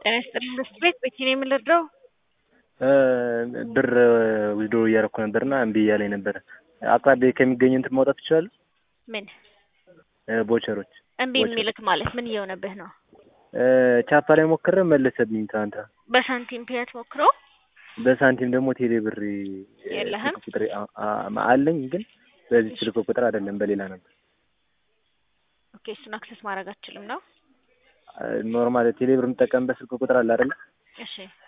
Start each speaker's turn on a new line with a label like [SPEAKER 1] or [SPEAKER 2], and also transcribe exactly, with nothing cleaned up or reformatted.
[SPEAKER 1] ጤና ይስጥልኝ መስት ቤት ቤቴ ነው የምልድረው
[SPEAKER 2] ብር ዊዝድሮ እያደረኩ ነበርና እምቢ እያለኝ ነበር። አቅራቢያ ከሚገኝ እንትን ማውጣት ትችላለህ?
[SPEAKER 1] ምን
[SPEAKER 2] ቦቸሮች
[SPEAKER 1] እምቢ የሚልክ ማለት ምን እየሆነብህ ነው?
[SPEAKER 2] ቻፓ ላይ ሞክሬ መለሰብኝ ትናንት።
[SPEAKER 1] በሳንቲም ፒያት ሞክሮ
[SPEAKER 2] በሳንቲም ደግሞ ቴሌ ብር
[SPEAKER 1] የለህም?
[SPEAKER 2] ቁጥር አለኝ ግን በዚህ ስልክ ቁጥር አይደለም በሌላ ነበር።
[SPEAKER 1] ኦኬ እሱን አክሰስ ማድረግ አትችልም ነው?
[SPEAKER 2] ኖርማል ቴሌ ብር የምጠቀምበት ስልክ ቁጥር አለ አይደል?
[SPEAKER 1] እሺ